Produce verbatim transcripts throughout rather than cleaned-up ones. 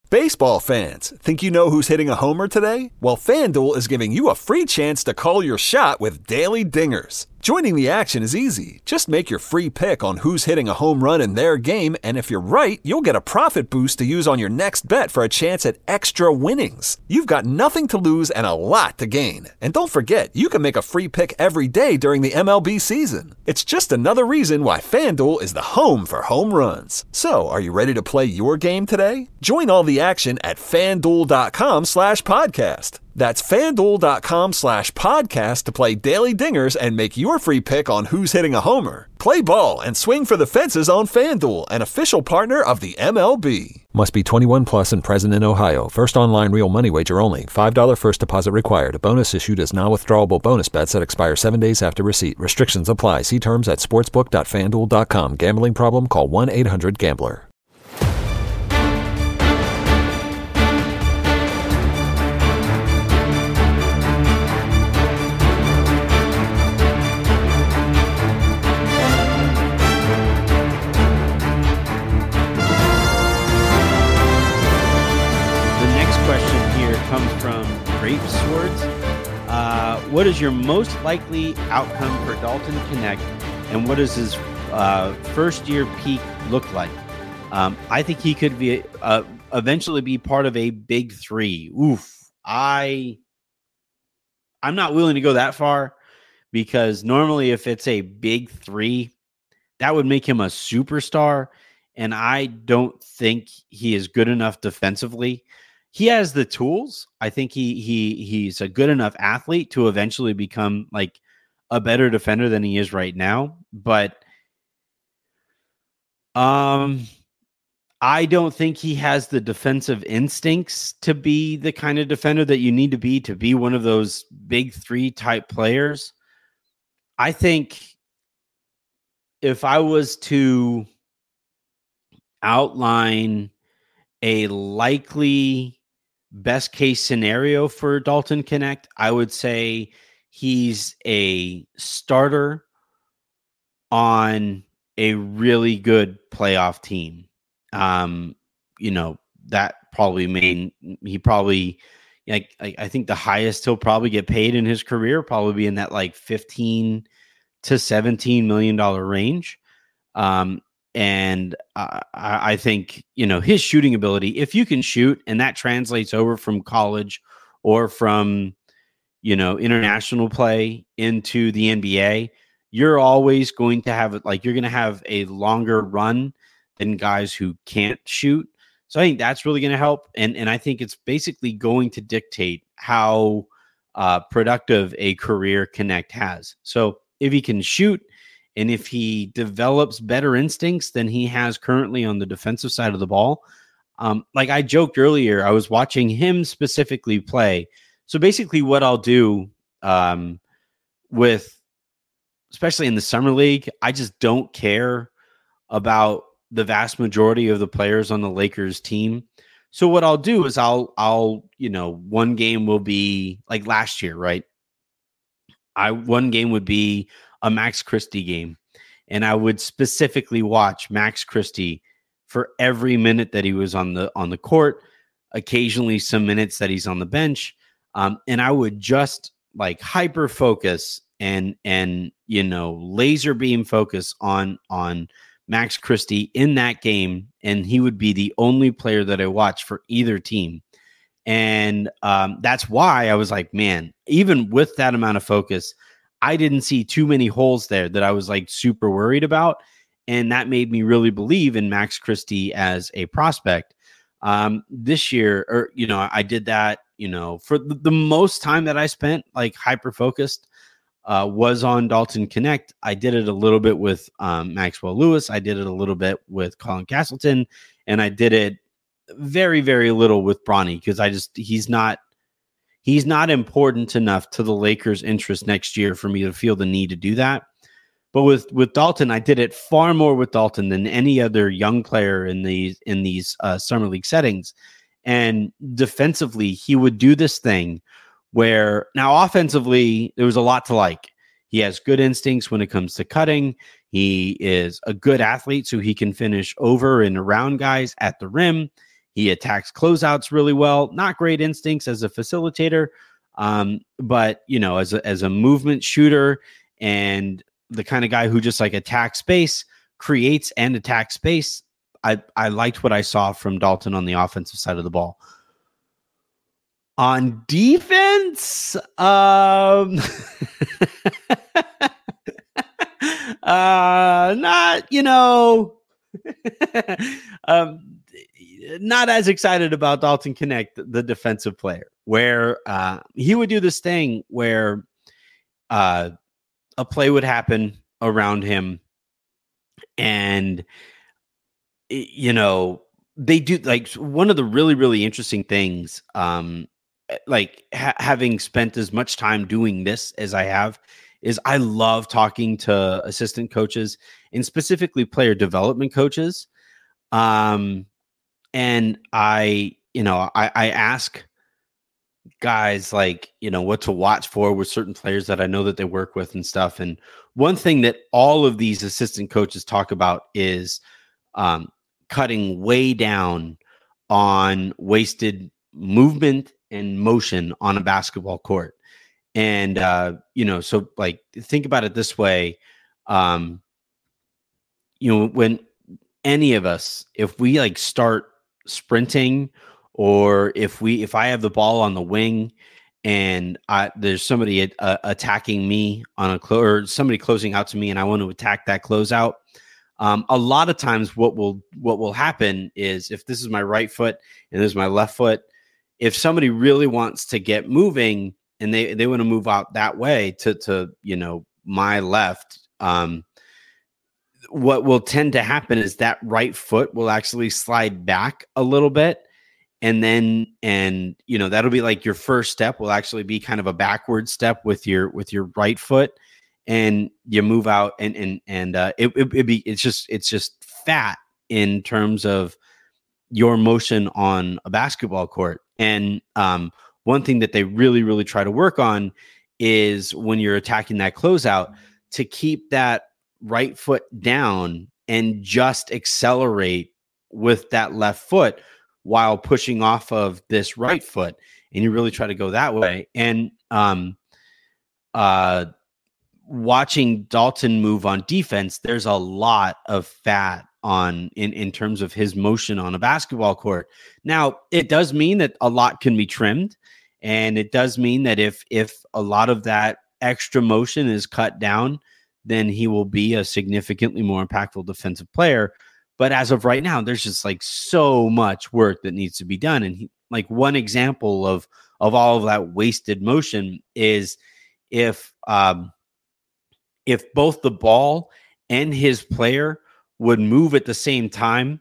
Baseball fans, think you know who's hitting a homer today? Well, FanDuel is giving you a free chance to call your shot with Daily Dingers. Joining the action is easy. Just make your free pick on who's hitting a home run in their game, and if you're right, you'll get a profit boost to use on your next bet for a chance at extra winnings. You've got nothing to lose and a lot to gain. And don't forget, you can make a free pick every day during the M L B season. It's just another reason why FanDuel is the home for home runs. So, are you ready to play your game today? Join all the action at FanDuel.com slash podcast. That's FanDuel.com slash podcast to play Daily Dingers and make your free pick on who's hitting a homer. Play ball and swing for the fences on FanDuel, an official partner of the M L B. Must be twenty-one plus and present in Ohio. First online real money wager only. five dollars first deposit required. A bonus issued as non-withdrawable bonus bets that expire seven days after receipt. Restrictions apply. See terms at sportsbook dot fan duel dot com. Gambling problem? Call one eight hundred gambler. Comes from Grape Swords. Uh, what is your most likely outcome for Dalton Knecht, and what does his uh, first year peak look like? Um, I think he could be uh, eventually be part of a big three. Oof, I I'm not willing to go that far, because normally if it's a big three, that would make him a superstar, and I don't think he is good enough defensively. He has the tools. I think he he he's a good enough athlete to eventually become like a better defender than he is right now. But um, I don't think he has the defensive instincts to be the kind of defender that you need to be to be one of those big three type players. I think if I was to outline a likely best case scenario for Dalton Knecht, I would say he's a starter on a really good playoff team. Um, you know, that probably mean he probably like I, I think the highest he'll probably get paid in his career probably be in that like fifteen to seventeen million dollar range. Um, And uh, I think, you know, his shooting ability, if you can shoot and that translates over from college or from, you know, international play into the N B A, you're always going to have like you're going to have a longer run than guys who can't shoot. So I think that's really going to help. And, and I think it's basically going to dictate how uh, productive a career Knecht has. So if he can shoot, and if he develops better instincts than he has currently on the defensive side of the ball, um, like I joked earlier, I was watching him specifically play. So basically what I'll do um, with, especially in the summer league, I just don't care about the vast majority of the players on the Lakers team. So what I'll do is I'll, I'll, you know, one game will be like last year, right? I, one game would be a Max Christie game. And I would specifically watch Max Christie for every minute that he was on the, on the court, occasionally some minutes that he's on the bench. Um, and I would just like hyper focus and, and, you know, laser beam focus on, on Max Christie in that game. And he would be the only player that I watched for either team. And um, that's why I was like, man, even with that amount of focus, I didn't see too many holes there that I was like super worried about. And that made me really believe in Max Christie as a prospect. Um, this year, or, you know, I did that, you know, for the, the most time that I spent like hyper focused uh, was on Dalton Knecht. I did it a little bit with um, Maxwell Lewis. I did it a little bit with Colin Castleton, and I did it very, very little with Bronny because I just, he's not, He's not important enough to the Lakers' interest next year for me to feel the need to do that. But with, with Dalton, I did it far more with Dalton than any other young player in these in these uh, summer league settings. And defensively, he would do this thing where now offensively, there was a lot to like. He has good instincts when it comes to cutting. He is a good athlete, so he can finish over and around guys at the rim. He attacks closeouts really well. Not great instincts as a facilitator, um, but you know, as a, as a movement shooter and the kind of guy who just like attacks space, creates and attacks space. I I liked what I saw from Dalton on the offensive side of the ball. On defense, um, uh, not you know. um, not as excited about Dalton Knecht, the defensive player, where uh, he would do this thing where uh, a play would happen around him, and you know they do like one of the really really interesting things. Um, like ha- having spent as much time doing this as I have, is I love talking to assistant coaches and specifically player development coaches. Um, and I, you know, I, I ask guys like, you know, what to watch for with certain players that I know that they work with and stuff. And one thing that all of these assistant coaches talk about is um, cutting way down on wasted movement and motion on a basketball court. And, uh, you know, so like, think about it this way. Um, you know, when any of us, if we like start sprinting, or if we, if I have the ball on the wing and I, there's somebody uh, attacking me on a clo- or somebody closing out to me and I want to attack that closeout. Um, a lot of times what will, what will happen is if this is my right foot and this is my left foot, if somebody really wants to get moving and they, they want to move out that way to, to, you know, my left, um, what will tend to happen is that right foot will actually slide back a little bit. And then, and, you know, that'll be like your first step will actually be kind of a backward step with your, with your right foot, and you move out and, and, and, uh, it, it, it be, it's just, it's just fat in terms of your motion on a basketball court. And, um, one thing that they really, really try to work on is when you're attacking that closeout to keep that right foot down and just accelerate with that left foot while pushing off of this right foot. And you really try to go that way. And um, uh, watching Dalton move on defense, there's a lot of fat on in, in terms of his motion on a basketball court. Now, it does mean that a lot can be trimmed. And it does mean that if if a lot of that extra motion is cut down, then he will be a significantly more impactful defensive player. But as of right now, there's just like so much work that needs to be done. And he, like one example of of all of that wasted motion is if um, if both the ball and his player would move at the same time,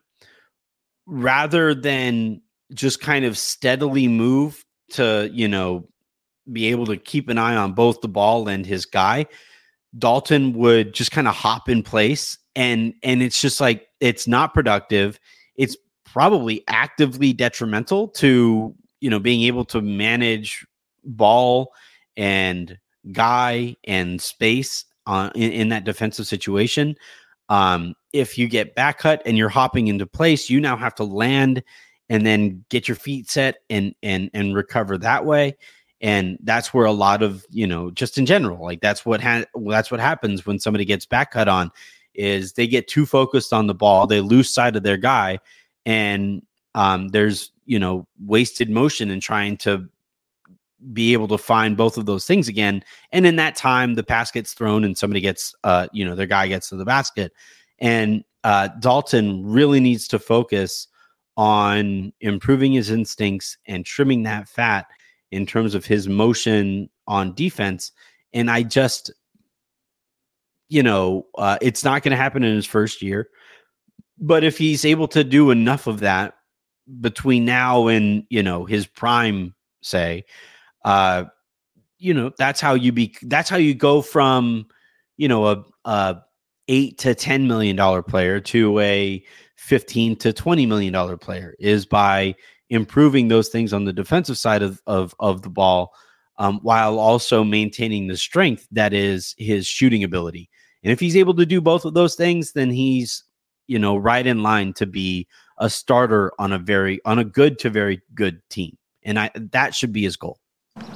rather than just kind of steadily move to, you know, be able to keep an eye on both the ball and his guy, Dalton would just kind of hop in place. And, and it's just like, it's not productive. It's probably actively detrimental to, you know, being able to manage ball and guy and space uh, in, in that defensive situation. Um, if you get back cut and you're hopping into place, you now have to land and then get your feet set and, and, and recover that way. And that's where a lot of, you know, just in general, like that's what, ha- that's what happens when somebody gets back cut on, is they get too focused on the ball. They lose sight of their guy. And um, there's, you know, wasted motion in trying to be able to find both of those things again. And in that time, the pass gets thrown and somebody gets, uh, you know, their guy gets to the basket. And uh, Dalton really needs to focus on improving his instincts and trimming that fat in terms of his motion on defense. And I just, you know, uh, it's not going to happen in his first year, but if he's able to do enough of that between now and, you know, his prime, say, uh, you know, that's how you be, that's how you go from, you know, a, a eight to ten million dollar player to a fifteen to twenty million dollar player, is by improving those things on the defensive side of, of, of the ball, um, while also maintaining the strength that is his shooting ability. And if he's able to do both of those things, then he's, you know, right in line to be a starter on a very on a good to very good team. And I that should be his goal.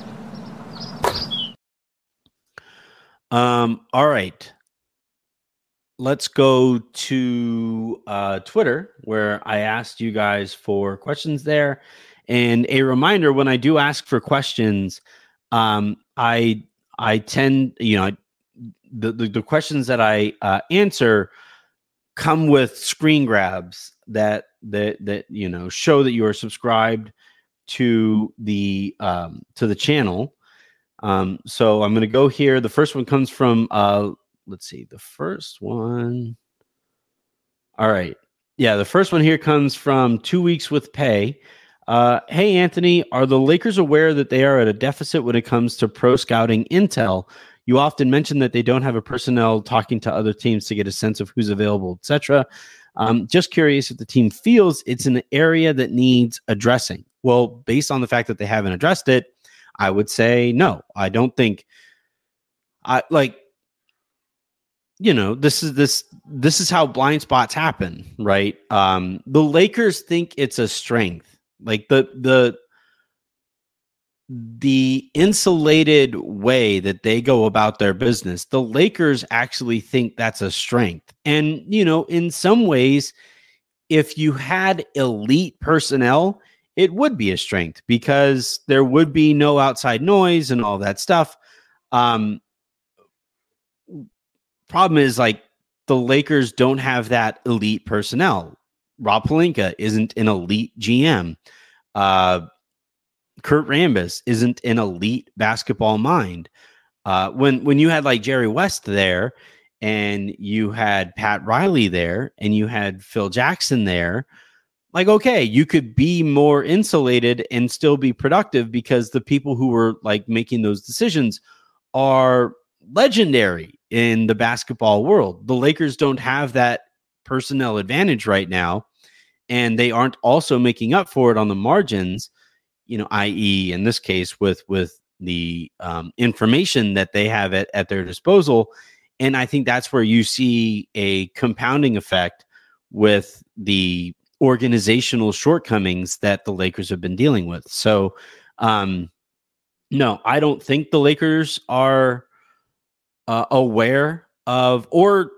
Um, all right. Let's go to uh, Twitter, where I asked you guys for questions there. And a reminder, when I do ask for questions, um, I I tend, you know, the, the, the questions that I uh, answer come with screen grabs that that that you know show that you are subscribed to the um, to the channel. Um, so I'm going to go here. The first one comes from, uh, let's see, the first one. All right. Yeah, the first one here comes from Two Weeks with Pay. Uh, hey, Anthony, are the Lakers aware that they are at a deficit when it comes to pro scouting intel? You often mention that they don't have a personnel talking to other teams to get a sense of who's available, et cetera. Um, just curious if the team feels it's an area that needs addressing. Well, based on the fact that they haven't addressed it, I would say no. I don't think I like, you know, this is this this is how blind spots happen, right? Um, the Lakers think it's a strength. Like the the the insulated way that they go about their business, the Lakers actually think that's a strength. And, you know, in some ways, if you had elite personnel, it would be a strength because there would be no outside noise and all that stuff. Um, problem is, like, the Lakers don't have that elite personnel. Rob Pelinka isn't an elite G M. Uh, Kurt Rambis isn't an elite basketball mind. Uh, when when you had like Jerry West there, and you had Pat Riley there, and you had Phil Jackson there, like, okay, you could be more insulated and still be productive because the people who were like making those decisions are legendary in the basketball world. The Lakers don't have that personnel advantage right now, and they aren't also making up for it on the margins, you know, that is in this case with, with the um, information that they have at, at their disposal. And I think that's where you see a compounding effect with the organizational shortcomings that the Lakers have been dealing with. So, um, no, I don't think the Lakers are uh, aware of, or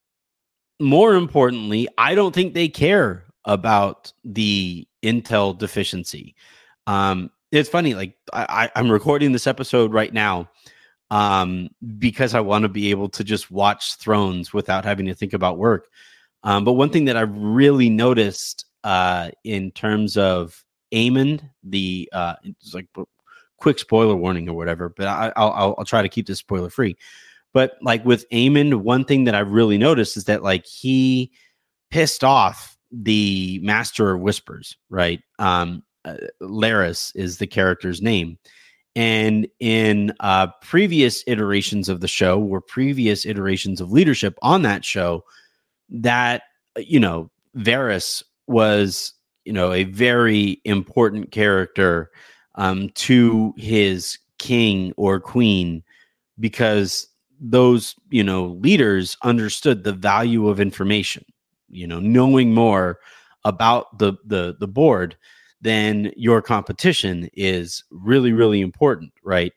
more importantly, I don't think they care about the intel deficiency. Um, it's funny, like I, I'm recording this episode right now um, because I want to be able to just watch Thrones without having to think about work. Um, but one thing that I've really noticed uh, in terms of Aemond, the uh, it's like quick spoiler warning or whatever, but I, I'll I'll try to keep this spoiler free. But like with Aemond, one thing that I've really noticed is that like he pissed off the Master of Whispers, right? Um, uh, Laris is the character's name. And in uh, previous iterations of the show, or previous iterations of leadership on that show, that, you know, Varys was, you know, a very important character um, to his king or queen, because those, you know, leaders understood the value of information, you know, knowing more about the the the board than your competition is really, really important, right?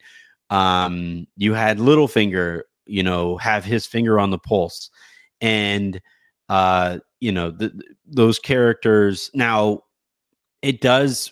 Um, you had Littlefinger, you know, have his finger on the pulse, and uh, you know, the, those characters. Now, it does.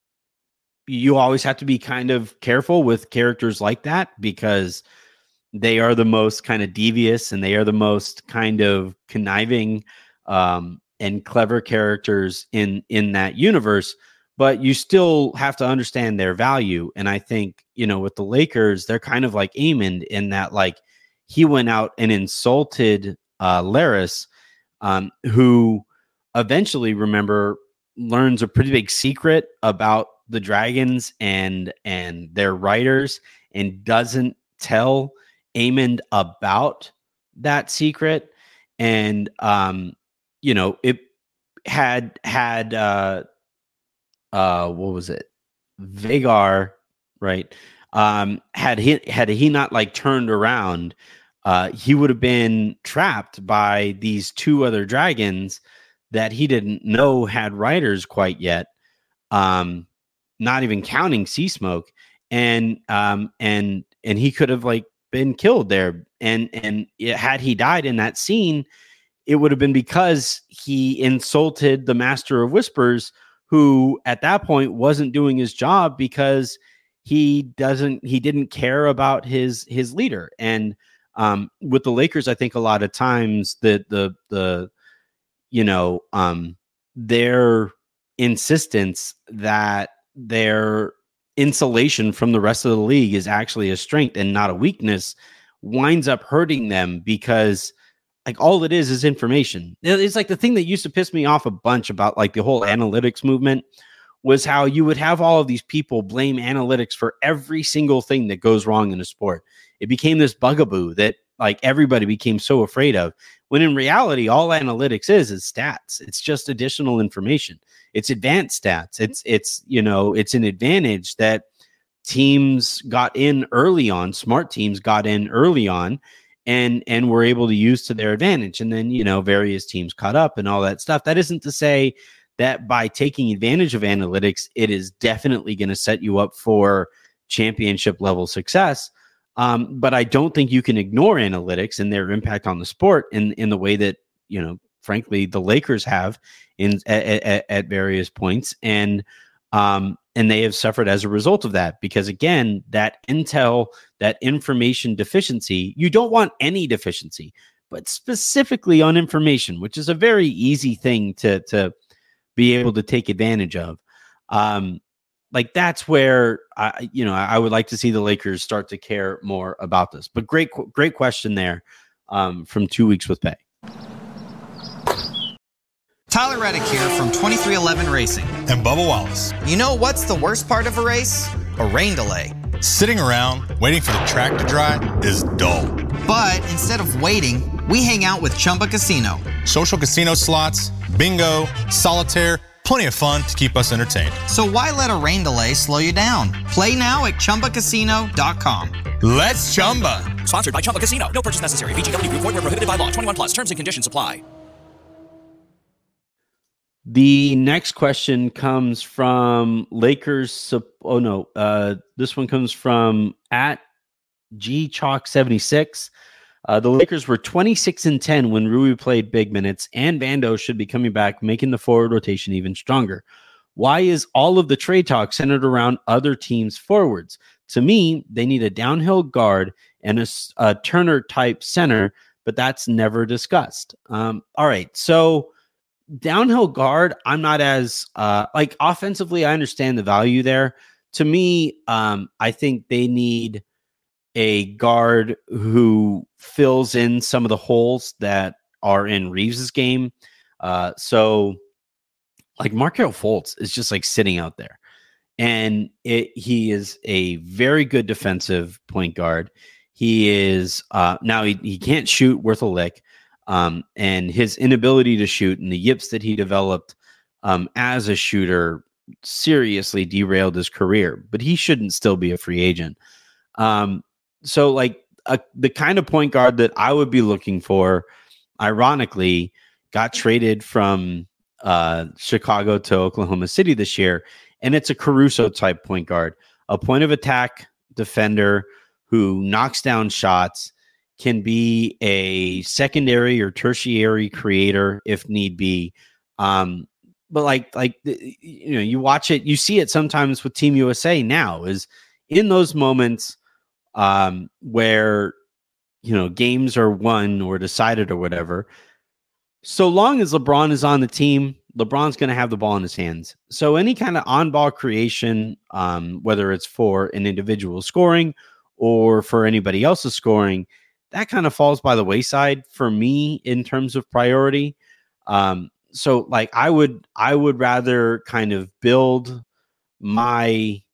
You always have to be kind of careful with characters like that because they are the most kind of devious and they are the most kind of conniving um, and clever characters in in that universe. But you still have to understand their value. And I think, you know, with the Lakers, they're kind of like Aemond in that, like, he went out and insulted uh, Laris, um, who eventually, remember, learns a pretty big secret about the dragons and and their writers, and doesn't tell Aemond about that secret. And, um, you know, it had had... Uh, Uh, what was it? Vhagar, right? Um, had he had he not like turned around, uh, he would have been trapped by these two other dragons that he didn't know had writers quite yet. Um, not even counting Sea Smoke, and um, and and he could have like been killed there. And and it, had he died in that scene, it would have been because he insulted the Master of Whispers, who at that point wasn't doing his job because he doesn't he didn't care about his his leader. And um, with the Lakers, I think a lot of times the the the you know um, their insistence that their insulation from the rest of the league is actually a strength and not a weakness winds up hurting them, because like all it is is information. It's like the thing that used to piss me off a bunch about like the whole analytics movement was how you would have all of these people blame analytics for every single thing that goes wrong in a sport. It became this bugaboo that like everybody became so afraid of, when in reality, all analytics is is stats. It's just additional information. It's advanced stats. It's, it's, you know, it's an advantage that teams got in early on, smart teams got in early on, and, and were able to use to their advantage. And then, you know, various teams caught up and all that stuff. That isn't to say that by taking advantage of analytics, it is definitely going to set you up for championship level success. Um, but I don't think you can ignore analytics and their impact on the sport in, in the way that, you know, frankly, the Lakers have in at, at, at various points. And, um, and they have suffered as a result of that, because again, that intel, that information deficiency, you don't want any deficiency, but specifically on information, which is a very easy thing to, to be able to take advantage of. Um, Like that's where I, you know, I would like to see the Lakers start to care more about this. But great, great question there um, from Two Weeks with Pay. Tyler Reddick here from twenty-three eleven Racing. And Bubba Wallace. You know what's the worst part of a race? A rain delay. Sitting around waiting for the track to dry is dull. But instead of waiting, we hang out with Chumba Casino. Social casino slots, bingo, solitaire, plenty of fun to keep us entertained. So why let a rain delay slow you down? Play now at Chumba Casino dot com. Let's Chumba. Sponsored by Chumba Casino. No purchase necessary. V G W Group. Void where prohibited by law. twenty-one plus. Terms and conditions apply. The next question comes from Lakers. Oh no, uh, this one comes from at G Chalk seventy-six. Uh, the Lakers were twenty-six and ten when Rui played big minutes, and Vando should be coming back, making the forward rotation even stronger. Why is all of the trade talk centered around other teams' forwards? To me, they need a downhill guard and a, a Turner-type center, but that's never discussed. Um, all right, so downhill guard, I'm not as, uh, like offensively, I understand the value there. To me, um, I think they need a guard who fills in some of the holes that are in Reeves's game. Uh, so like Markelle Fultz is just like sitting out there, and it, he is a very good defensive point guard. He is uh, now he, he can't shoot worth a lick. Um, and his inability to shoot and the yips that he developed um, as a shooter seriously derailed his career, but he shouldn't still be a free agent. Um, So like a, the kind of point guard that I would be looking for, ironically, got traded from uh, Chicago to Oklahoma City this year. And it's a Caruso type point guard, a point of attack defender who knocks down shots, can be a secondary or tertiary creator if need be. Um, but like, like, you know, you watch it, you see it sometimes with Team U S A now is in those moments um, where, you know, games are won or decided or whatever. So long as LeBron is on the team, LeBron's going to have the ball in his hands. So any kind of on-ball creation, um, whether it's for an individual scoring or for anybody else's scoring, that kind of falls by the wayside for me in terms of priority. Um, so like I would, I would rather kind of build my,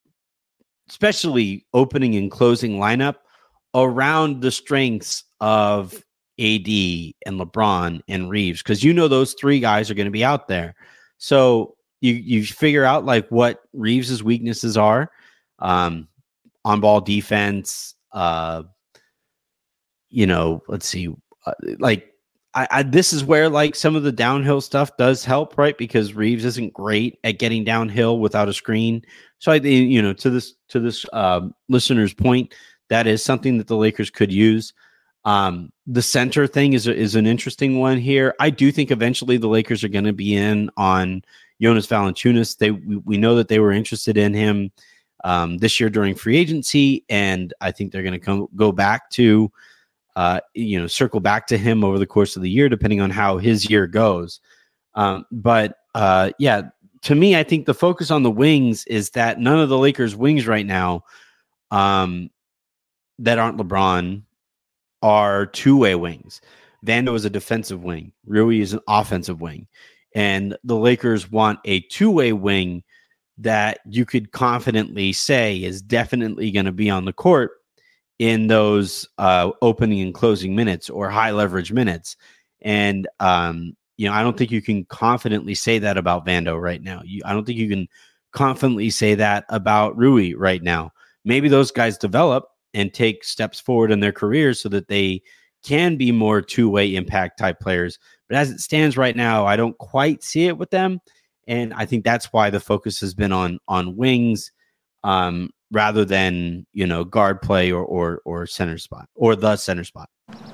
especially opening and closing lineup around the strengths of A D and LeBron and Reeves, because you know those three guys are going to be out there. So you you figure out like what Reeves's weaknesses are, um, on ball defense. Uh, you know, let's see, uh, like I, I this is where like some of the downhill stuff does help, right? Because Reeves isn't great at getting downhill without a screen. So I think, you know, to this to this um, listener's point, that is something that the Lakers could use. Um, the center thing is is an interesting one here. I do think eventually the Lakers are going to be in on Jonas Valanciunas. They we, we know that they were interested in him um, this year during free agency, and I think they're going to come go back to. Uh, you know, circle back to him over the course of the year, depending on how his year goes. Um, but uh, yeah, to me, I think the focus on the wings is that none of the Lakers' wings right now um, that aren't LeBron are two-way wings. Vando is a defensive wing. Rui is an offensive wing. And the Lakers want a two-way wing that you could confidently say is definitely going to be on the court in those uh, opening and closing minutes or high leverage minutes. And, um, you know, I don't think you can confidently say that about Vando right now. You, I don't think you can confidently say that about Rui right now. Maybe those guys develop and take steps forward in their careers so that they can be more two-way impact type players. But as it stands right now, I don't quite see it with them. And I think that's why the focus has been on, on wings, um, rather than, you know, guard play or, or, or center spot or the center spot.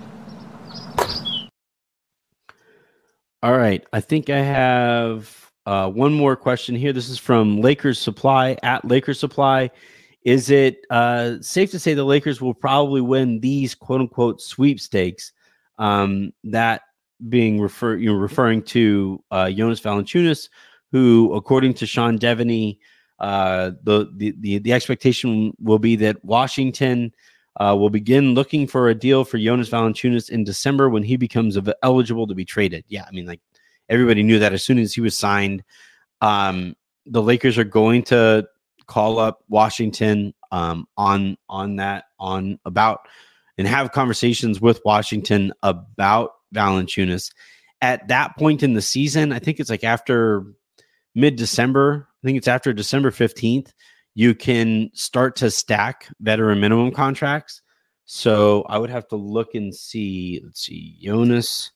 All right. I think I have uh, one more question here. This is from Lakers Supply at Lakers Supply. Is it uh, safe to say the Lakers will probably win these quote unquote sweepstakes? Um, that being refer you're referring to uh, Jonas Valanciunas, who, according to Sean Devaney, Uh, the, the the the expectation will be that Washington uh, will begin looking for a deal for Jonas Valanciunas in December when he becomes av- eligible to be traded. Yeah, I mean, like everybody knew that as soon as he was signed. Um, the Lakers are going to call up Washington um, on on that on about and have conversations with Washington about Valanciunas. At that point in the season, I think it's like after mid-December. I think it's after December fifteenth, you can start to stack veteran minimum contracts. So I would have to look and see. Let's see. Jonas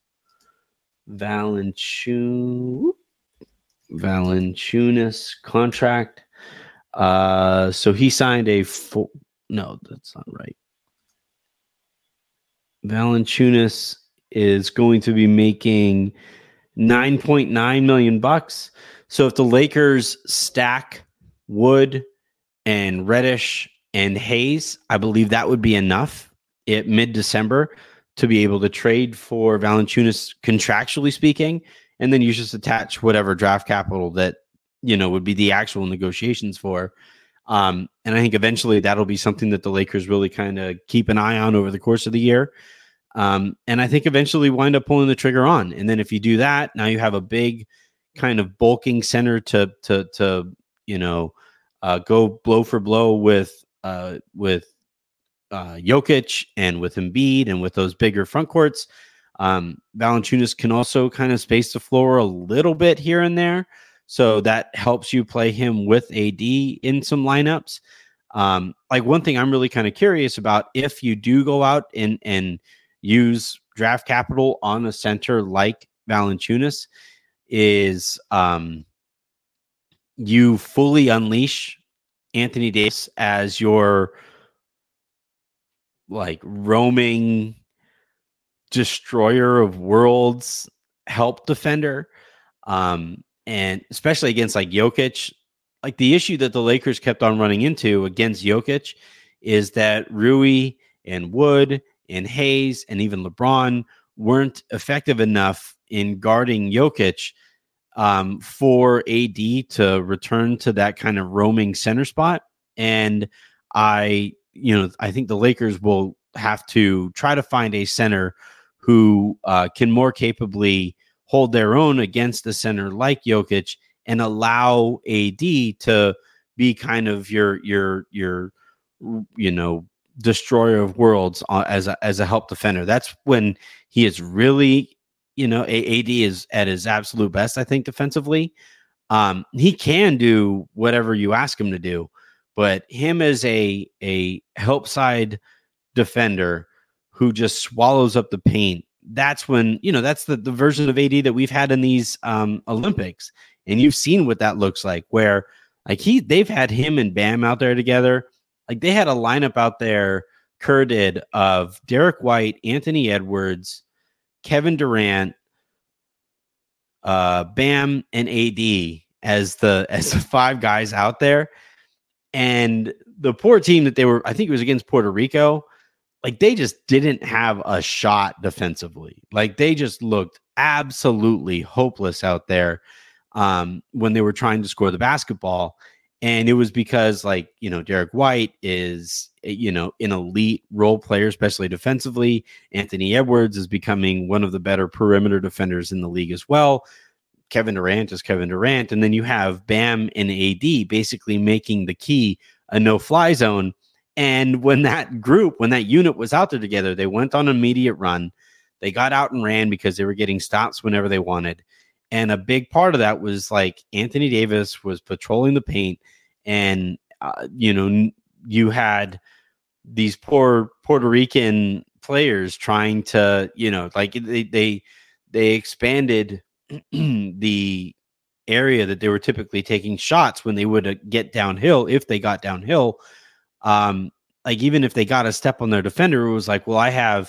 Valanciunas, Valanciunas contract. Uh, so he signed a full. No, that's not right. Valanciunas is going to be making nine point nine million bucks. So if the Lakers stack Wood and Reddish and Hayes, I believe that would be enough at mid-December to be able to trade for Valanciunas contractually speaking, and then you just attach whatever draft capital that, you know, would be the actual negotiations for. Um, and I think eventually that'll be something that the Lakers really kind of keep an eye on over the course of the year. Um, and I think eventually wind up pulling the trigger on. And then if you do that, now you have a big kind of bulking center to to to you know uh, go blow for blow with uh, with uh, Jokic and with Embiid and with those bigger front courts. Um, Valanciunas can also kind of space the floor a little bit here and there, so that helps you play him with A D in some lineups. Um, like one thing I'm really kind of curious about, if you do go out and and use draft capital on a center like Valanciunas, is um, you fully unleash Anthony Davis as your like roaming destroyer of worlds help defender. Um, and especially against like Jokic, like the issue that the Lakers kept on running into against Jokic is that Rui and Wood and Hayes and even LeBron weren't effective enough in guarding Jokic um, for A D to return to that kind of roaming center spot. And I, you know, I think the Lakers will have to try to find a center who uh, can more capably hold their own against the center like Jokic and allow A D to be kind of your, your, your, you know, destroyer of worlds uh, as a, as a help defender. That's when he is really, you know, A D is at his absolute best, I think, defensively. Um, he can do whatever you ask him to do, but him as a, a help side defender who just swallows up the paint that's when, you know, that's the, the version of A D that we've had in these um, Olympics. And you've seen what that looks like, where like he, they've had him and Bam out there together. Like they had a lineup out there, Kerr did, of Derek White, Anthony Edwards, Kevin Durant, uh, Bam, and A D as the as the five guys out there. And the poor team that they were, I think it was against Puerto Rico, like they just didn't have a shot defensively. Like they just looked absolutely hopeless out there um, when they were trying to score the basketball. And it was because, like, you know, Derek White is, you know, an elite role player, especially defensively. Anthony Edwards is becoming one of the better perimeter defenders in the league as well. Kevin Durant is Kevin Durant. And then you have Bam and A D basically making the key a no-fly zone. And when that group, when that unit was out there together, they went on an immediate run. They got out and ran because they were getting stops whenever they wanted. And a big part of that was like Anthony Davis was patrolling the paint. And, uh, you know, you had these poor Puerto Rican players trying to, you know, like they they, they expanded the area that they were typically taking shots when they would get downhill. If they got downhill, um, like even if they got a step on their defender, it was like, well, I have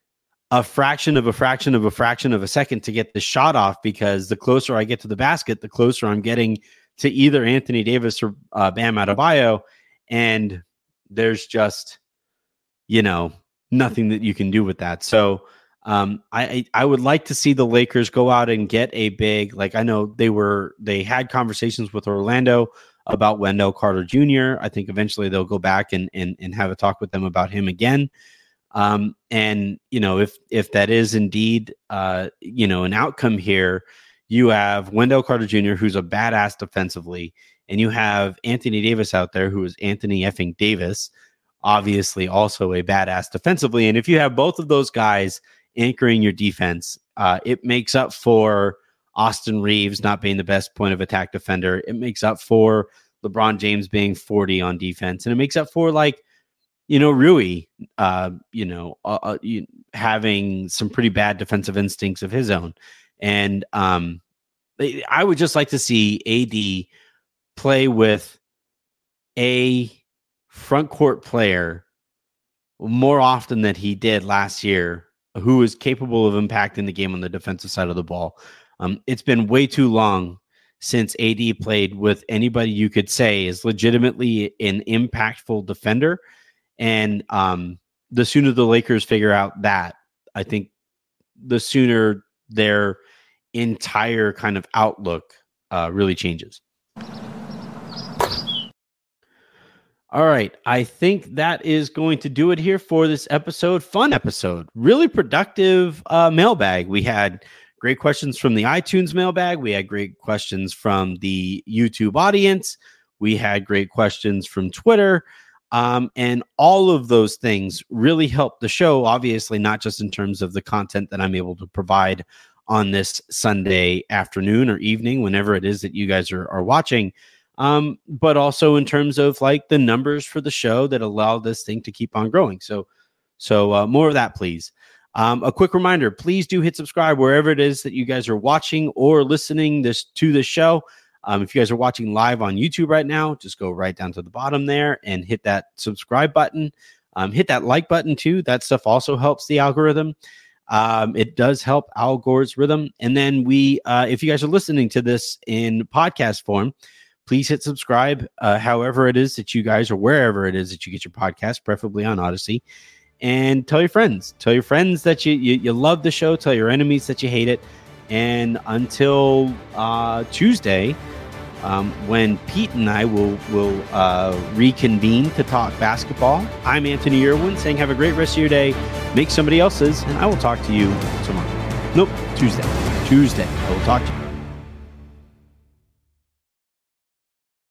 a fraction of a fraction of a fraction of a second to get the shot off, because the closer I get to the basket, the closer I'm getting to either Anthony Davis or uh, Bam Adebayo. And there's just, you know, nothing that you can do with that. So um, I, I would like to see the Lakers go out and get a big, like, I know they were, they had conversations with Orlando about Wendell Carter Junior I think eventually they'll go back and, and, and have a talk with them about him again. Um, and, you know, if, if that is indeed, uh, you know, an outcome here, you have Wendell Carter Junior, who's a badass defensively, and you have Anthony Davis out there, who is Anthony effing Davis, obviously also a badass defensively. And if you have both of those guys anchoring your defense, uh, it makes up for Austin Reeves not being the best point of attack defender. It makes up for LeBron James being forty on defense. And it makes up for, like, you know, Rui, uh, you know, uh, uh, you, having some pretty bad defensive instincts of his own. And um, I would just like to see A D play with a front court player more often than he did last year, who is capable of impacting the game on the defensive side of the ball. Um, it's been way too long since A D played with anybody you could say is legitimately an impactful defender. And um, the sooner the Lakers figure out that, I think the sooner their entire kind of outlook uh, really changes. All right. I think that is going to do it here for this episode. Fun episode, really productive uh, mailbag. We had great questions from the iTunes mailbag. We had great questions from the YouTube audience. We had great questions from Twitter. Um, and all of those things really help the show, obviously, not just in terms of the content that I'm able to provide on this Sunday afternoon or evening, whenever it is that you guys are, are watching, um, but also in terms of like the numbers for the show that allow this thing to keep on growing. So, so uh, more of that, please. Um, a quick reminder, please do hit subscribe wherever it is that you guys are watching or listening this to the show. Um, if you guys are watching live on YouTube right now, just go right down to the bottom there and hit that subscribe button. Um, hit that like button too. That stuff also helps the algorithm. Um, it does help Al Gore's rhythm. And then we, uh, if you guys are listening to this in podcast form, please hit subscribe, uh, however it is that you guys, or wherever it is that you get your podcast, preferably on Odyssey, and tell your friends, tell your friends that you, you, you love the show, tell your enemies that you hate it. And until uh, Tuesday, um, when Pete and I will, will uh, reconvene to talk basketball, I'm Anthony Irwin saying have a great rest of your day. Make somebody else's, and I will talk to you tomorrow. Nope, Tuesday. Tuesday. I will talk to you.